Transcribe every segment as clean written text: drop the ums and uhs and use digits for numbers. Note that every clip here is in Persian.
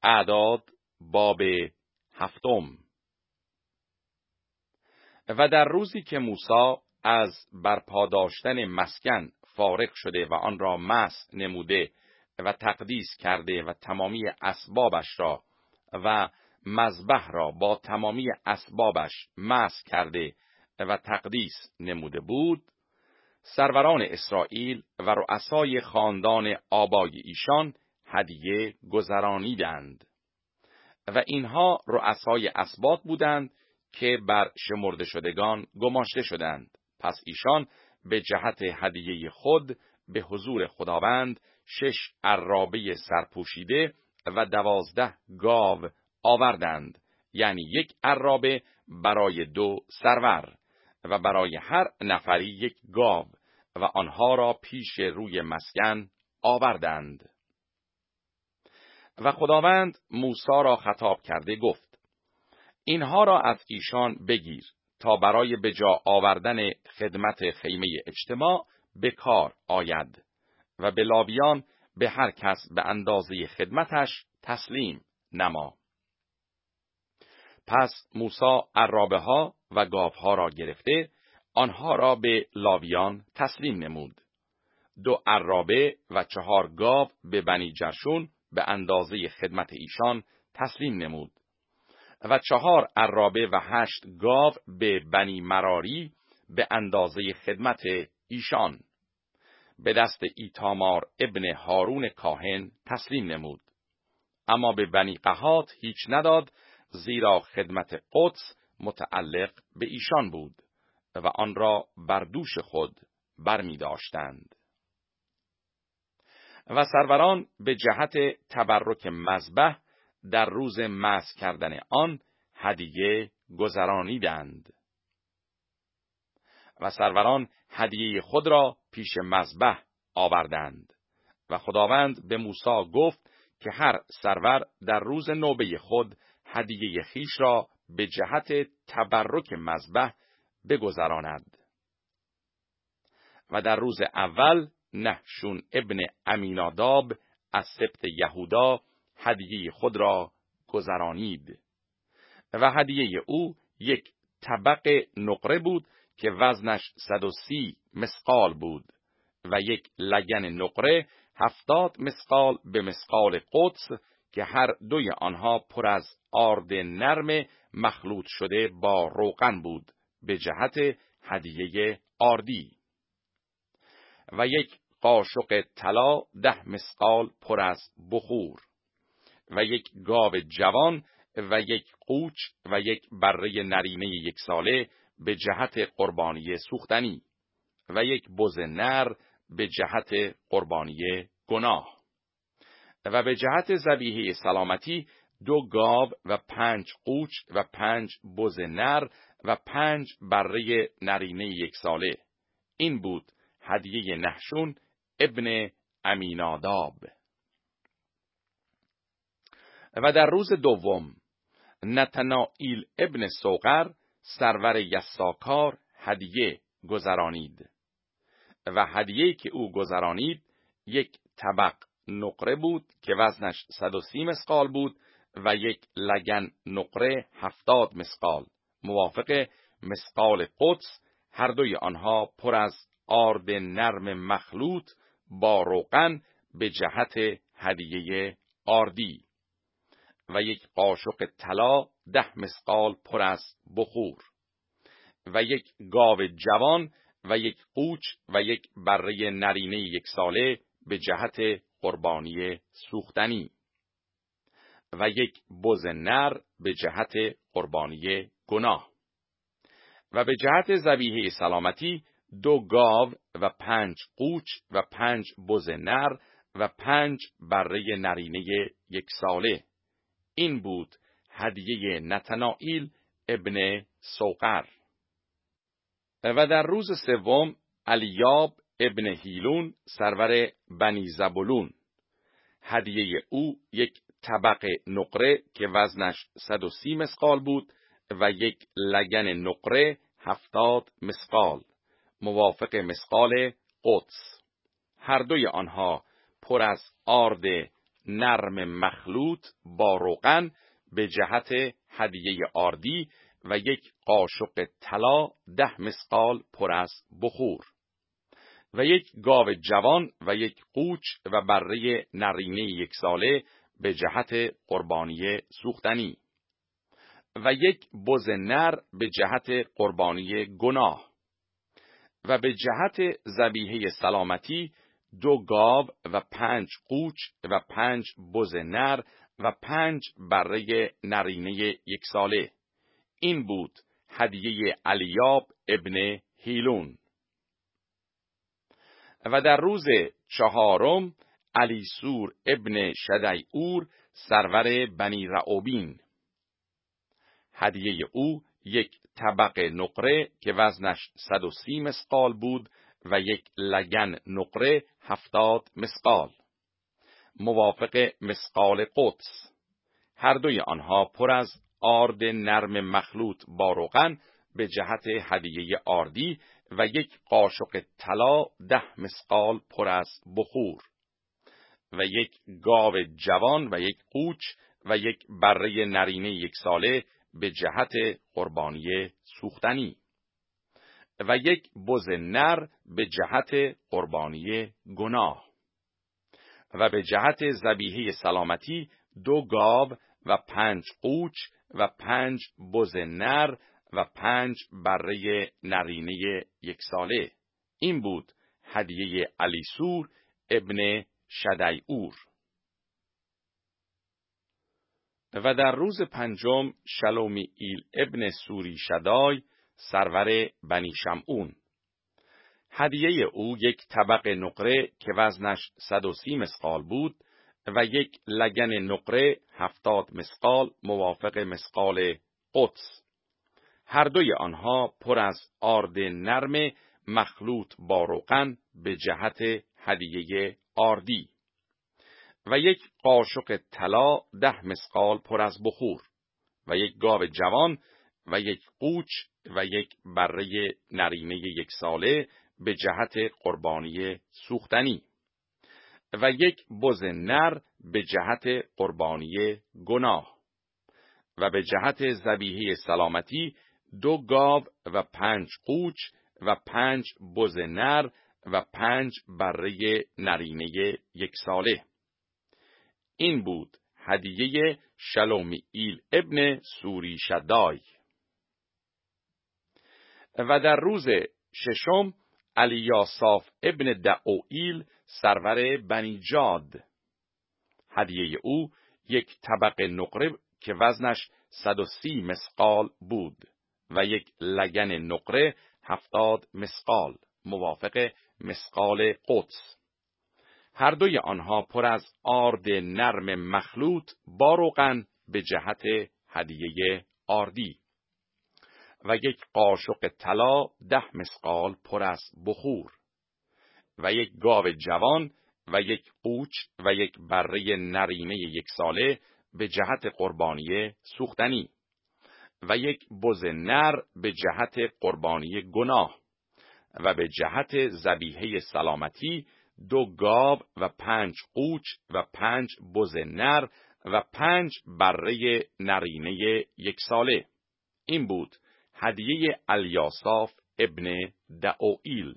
اعداد باب 7. و در روزی که موسی از برپا داشتن مسکن فارغ شده و آن را مسح نموده و تقدیس کرده و تمامی اسبابش را و مذبح را با تمامی اسبابش مسح کرده و تقدیس نموده بود، سروران اسرائیل و رؤسای خاندان آبای ایشان هدیه گذرانیدند. و اینها رؤسای اسباط بودند که بر شمرده شدگان گماشته شدند. پس ایشان به جهت هدیه خود به حضور خداوند 6 عرابه سرپوشیده و 12 گاو آوردند، یعنی 1 عرابه برای 2 سرور و برای هر نفری 1 گاو، و آنها را پیش روی مسکن آوردند. و خداوند موسی را خطاب کرده گفت: اینها را از ایشان بگیر تا برای به جا آوردن خدمت خیمه اجتماع به کار آید و به لاویان به هر کس به اندازه خدمتش تسلیم نما. پس موسی عرابه ها و گاو ها را گرفته آنها را به لاویان تسلیم نمود. 2 عرابه و 4 گاو به بنی جرشون به اندازه خدمت ایشان تسلیم نمود و 4 عرابه و 8 گاو به بنی مراری به اندازه خدمت ایشان به دست ایتامار ابن هارون کاهن تسلیم نمود. اما به بنی قحات هیچ نداد، زیرا خدمت قدس متعلق به ایشان بود و آن را بر دوش خود برمی داشتند. و سروران به جهت تبرک مذبح در روز مسح کردن آن هدیه گذرانیدند. و سروران هدیه خود را پیش مذبح آوردند. و خداوند به موسی گفت که هر سرور در روز نوبه خود هدیه خیش را به جهت تبرک مذبح بگذراند. و در روز اول نحشون ابن امیناداب از سبط یهودا هدیه خود را گذرانید. و هدیه او 1 طبق نقره بود که وزنش 130 مثقال بود و 1 لگن نقره 70 مثقال به مثقال قدس که هر 2 آنها پر از آرد نرم مخلوط شده با روغن بود به جهت هدیه آردی. و 1 قاشق طلا 10 مثقال پر از بخور و 1 گاو جوان و 1 قوچ و 1 بره نرینه 1 ساله به جهت قربانی سوختنی و 1 بز نر به جهت قربانی گناه. و به جهت ذبیحه سلامتی 2 گاو و 5 قوچ و 5 بز نر و 5 بره نرینه 1 ساله. این بود هدیه نحشون ابن امیناداب. و در روز دوم نتنائیل ابن سوقر سرور یساکار هدیه گذرانید. و هدیه‌ای که او گذرانید 1 طبق نقره بود که وزنش 130 مثقال بود و 1 لگن نقره 70 مثقال موافق مثقال قدس، هر 2 آنها پر از آرد نرم مخلوط با روغن به جهت هدیه آردی و 1 قاشق طلا 10 مثقال پر از بخور و 1 گاو جوان و 1 قوچ و 1 بره نرینه 1 ساله به جهت قربانی سوختنی و 1 بز نر به جهت قربانی گناه. و به جهت ذبیحه سلامتی 2 گاو و 5 قوچ و 5 بز نر و 5 بره نرینه 1 ساله. این بود هدیه نتنائیل ابن سوقر. و در روز سوم الیاب ابن هیلون سرور بنی زبولون هدیه او 1 طبق نقره که وزنش 130 مثقال بود و 1 لگن نقره 70 مثقال موافق مثقال قدس، هر 2 آنها پر از آرد نرم مخلوط با روغن به جهت هدیه آردی و یک قاشق طلا 10 مثقال پر از بخور و یک گاو جوان و یک قوچ و بره نرینه 1 ساله به جهت قربانی سوختنی و یک بز نر به جهت قربانی گناه و به جهت ذبیحه سلامتی 2 گاو و 5 قوچ و 5 بز نر و 5 بره نرینه 1 ساله. این بود هدیه الیاب ابن هیلون. و در روز 4 الیسور ابن شدیعور سرور بنی رعوبین، هدیه او یک طبق نقره که وزنش 130 مثقال بود و یک لگن نقره 70 مثقال موافق مثقال قدس، هر دوی آنها پر از آرد نرم مخلوط با روغن به جهت هدیه آردی و یک قاشق طلا 10 مثقال پر از بخور و یک گاو جوان و یک قوچ و یک بره نرینه 1 ساله به جهت قربانی سوختنی و یک بز نر به جهت قربانی گناه و به جهت ذبیحه سلامتی 2 گاو و 5 قوچ و 5 بز نر و 5 بره نرینه 1 ساله. این بود هدیه الیسور ابن شدیعور. و در روز 5 شلومیئیل ابن سوری شدای سرور بنی شمعون، هدیه او یک طبق نقره که وزنش 130 مثقال بود و یک لگن نقره 70 مثقال موافق مثقال قدس، هر دوی آنها پر از آرد نرم مخلوط با روغن به جهت هدیه آردی و یک قاشق طلا 10 مثقال پر از بخور و یک گاو جوان و یک قوچ و یک بره نرینه 1 ساله به جهت قربانی سوختنی و یک بز نر به جهت قربانی گناه و به جهت ذبیحه سلامتی 2 گاو و 5 قوچ و 5 بز نر و 5 بره نرینه 1 ساله. این بود هدیه شلومیئیل ابن سوری شدای. و در روز 6 الیاساف ابن دعوئیل سرور بنی جاد، هدیه او یک طبق نقره که وزنش 130 مثقال بود و یک لگن نقره 70 مثقال موافق مثقال قدس، هر دوی آنها پر از آرد نرم مخلوط با روغن به جهت هدیه آردی و یک قاشق طلا 10 مثقال پر از بخور و یک گاو جوان و یک قوچ و یک بره نرینه 1 ساله به جهت قربانی سوختنی و یک بز نر به جهت قربانی گناه و به جهت ذبیحه سلامتی 2 گاو و 5 قوچ و 5 بز نر و 5 بره نرینه 1 ساله. این بود هدیه الیاساف ابن دعوئیل.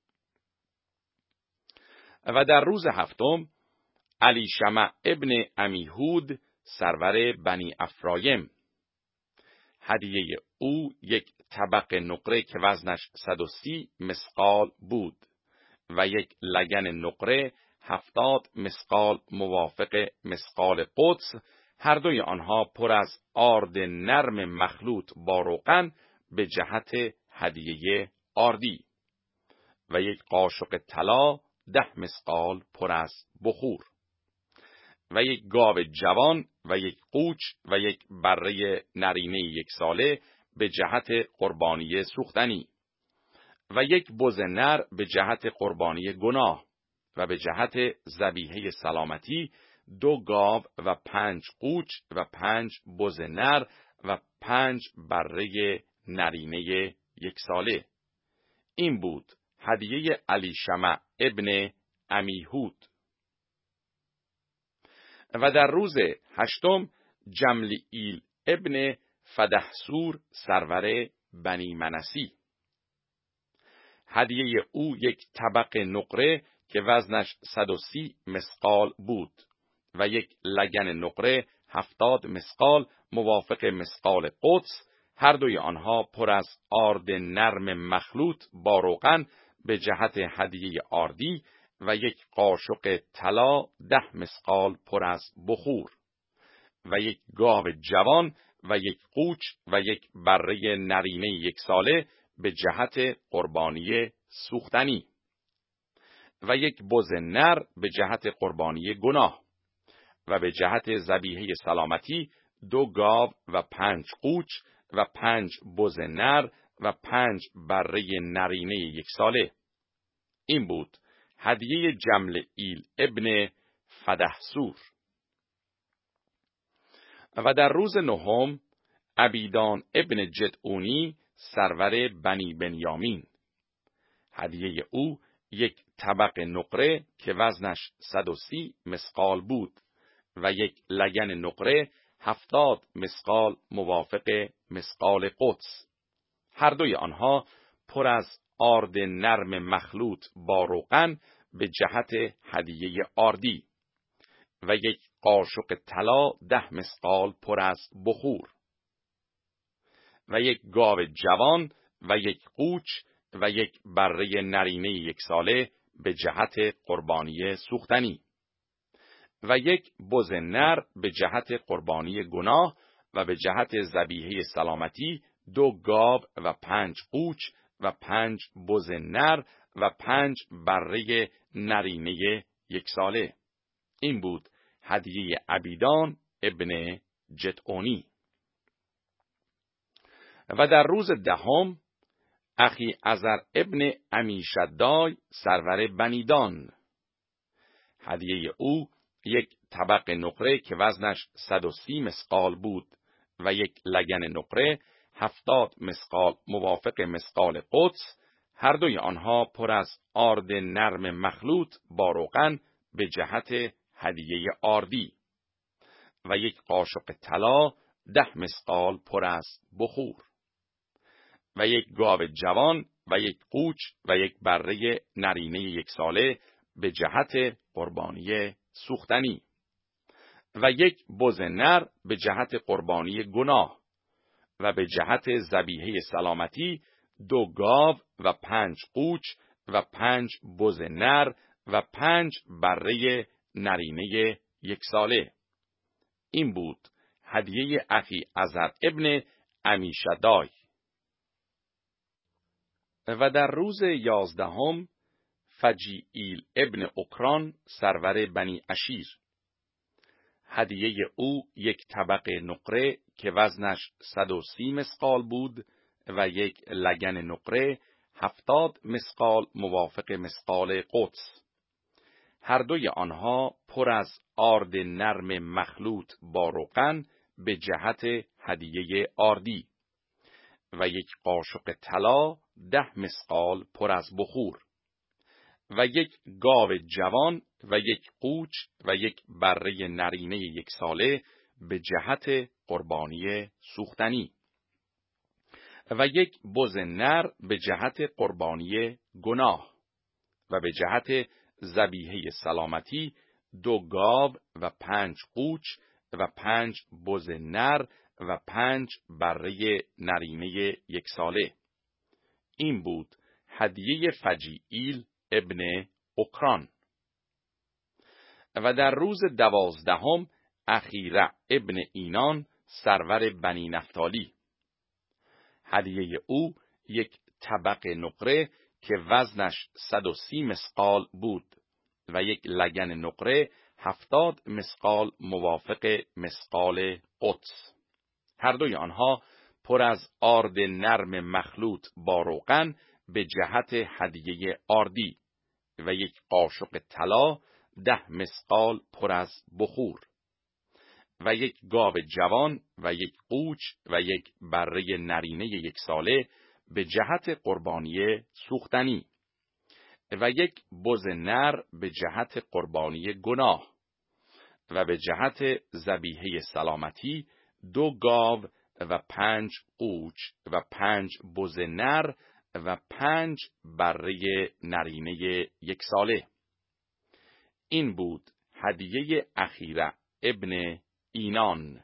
و در روز 7 الیشمع ابن عمیهود سرور بنی افرایم، هدیه او یک طبق نقره که وزنش 130 مثقال بود و یک لگن نقره 70 مثقال موافق مثقال قدس، هر دوی آنها پر از آرد نرم مخلوط با روغن به جهت هدیه آردی و یک قاشق طلا 10 مثقال پر از بخور و یک گاو جوان و یک قوچ و یک بره نرینه 1 ساله به جهت قربانی سوختنی و یک بز نر به جهت قربانی گناه و به جهت ذبیحه سلامتی 2 گاو و 5 قوچ و 5 بز نر و 5 بره نرینه 1 ساله. این بود هدیه الیشمع ابن عمیهود. و در روز 8 جملییل ابن فدحسور سرور بنی منسی. هدیه او یک طبق نقره که وزنش 130 مثقال بود و یک لگن نقره 70 مثقال موافق مثقال قدس، هر دوی آنها پر از آرد نرم مخلوط با روغن به جهت هدیه آردی، و یک قاشق طلا 10 مثقال پر از بخور و یک گاو جوان و یک قوچ و یک بره نرینه 1 ساله به جهت قربانی سوختنی و یک بز نر به جهت قربانی گناه و به جهت ذبیحه سلامتی 2 گاو و 5 قوچ و 5 بز نر و 5 بره نرینه 1 ساله. این بود هدیه جملییل ابن فدحسور. و در روز 9 عبیدان ابن جدعونی سرور بنی بنیامین. هدیه او یک طبق نقره که وزنش 130 مثقال بود و یک لگن نقره 70 مثقال موافق مثقال قدس، هر دوی آنها پر از آرد نرم مخلوط با روغن به جهت هدیه آردی و یک قاشق طلا 10 مثقال پر از بخور و یک گاو جوان و یک قوچ و یک بره نرینه 1 ساله به جهت قربانی سوختنی و یک بز نر به جهت قربانی گناه و به جهت ذبیحه سلامتی 2 گاو و 5 قوچ و 5 بز نر و 5 بره نرینه 1 ساله. این بود هدیه عبیدان ابن جدعونی. و در روز 10 اخی عزر ابن عمیشدای سرور بنیدان. هدیه او یک طبق نقره که وزنش 130 مثقال بود و یک لگن نقره 70 مثقال موافق مثقال قدس، هر دوی آنها پر از آرد نرم مخلوط با روغن به جهت هدیه آردی و یک قاشق طلا 10 مثقال پر از بخور و یک گاو جوان و یک قوچ و یک بره نرینه 1 ساله به جهت قربانی سوختنی و یک بز نر به جهت قربانی گناه و به جهت ذبیحه سلامتی 2 گاو و 5 قوچ و 5 بز نر و 5 بره نرینه 1 ساله. این بود هدیه اخی عزر ابن عمیشدای. و در روز 11 فجیعیل ابن اکران سرور بنی عشیر. هدیه او یک طبق نقره که وزنش 130 مثقال بود و یک لگن نقره 70 مثقال موافق مثقال قدس، هر دوی آنها پر از آرد نرم مخلوط با روغن به جهت هدیه آردی و یک قاشق طلا 10 مثقال پر از بخور و یک گاو جوان و یک قوچ و یک بره نرینه 1 ساله به جهت قربانی سوختنی و یک بز نر به جهت قربانی گناه و به جهت ذبیحه سلامتی 2 گاو و 5 قوچ و 5 بز نر و 5 بره نرینه 1 ساله. این بود هدیه فجیعیل ابن اکران. و در روز 12 اخیرع ابن اینان سرور بنی نفتالی. هدیه او یک طبق نقره که وزنش 130 مثقال بود و یک لگن نقره 70 مثقال موافق مثقال قدس، هر دوی آنها پر از آرد نرم مخلوط با روغن به جهت هدیه آردی و یک قاشق طلا 10 مثقال پر از بخور و یک گاو جوان و یک قوچ و یک بره نرینه 1 ساله به جهت قربانی سوختنی و یک بز نر به جهت قربانی گناه و به جهت ذبیحه سلامتی 2 گاو و 5 قوچ و 5 بز نر و 5 بره نرینه 1 ساله. این بود هدیه اخیره ابن اینان.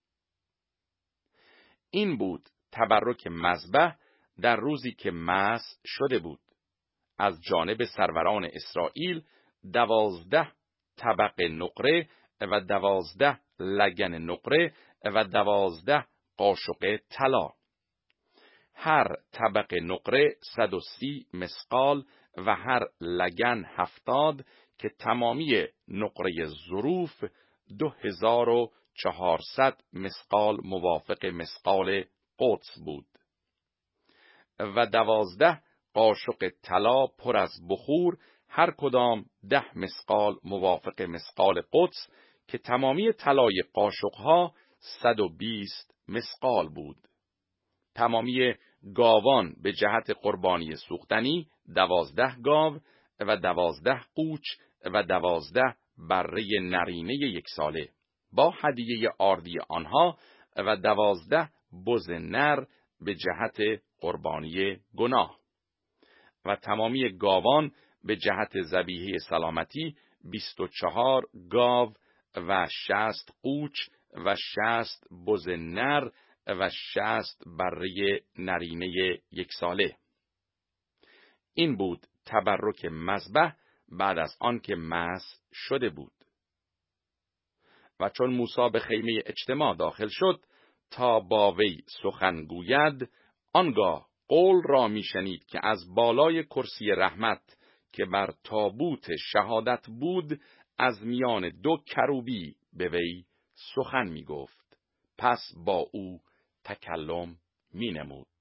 این بود تبرک مذبح در روزی که مسح شده بود. از جانب سروران اسرائیل 12 طبق نقره و 12 لگن نقره و 12 قاشق طلا. هر طبق نقره 130 مسقال و هر لگن 70 که تمامی نقره ظروف 2400 مسقال موافق مسقال قدس بود و 12 قاشق طلا پر از بخور هر کدام 10 مسقال موافق مسقال قدس که تمامی طلای قاشقها 120 مسقال بود. تمامی گاوان به جهت قربانی سوختنی 12 گاو و 12 قوچ و 12 بره نرینه 1 ساله با هدیه آردی آنها و 12 بز نر به جهت قربانی گناه و تمامی گاوان به جهت ذبیحه سلامتی 24 گاو و 60 قوچ و 60 بز نر و 60 بره نرینه 1 ساله. این بود تبرک مذبح بعد از آن که مسح شده بود. و چون موسی به خیمه اجتماع داخل شد تا با وی سخن گوید، آنگاه قول را میشنید که از بالای کرسی رحمت که بر تابوت شهادت بود از میان 2 کروبی به وی سخن میگفت. پس با او تکلم مینمود.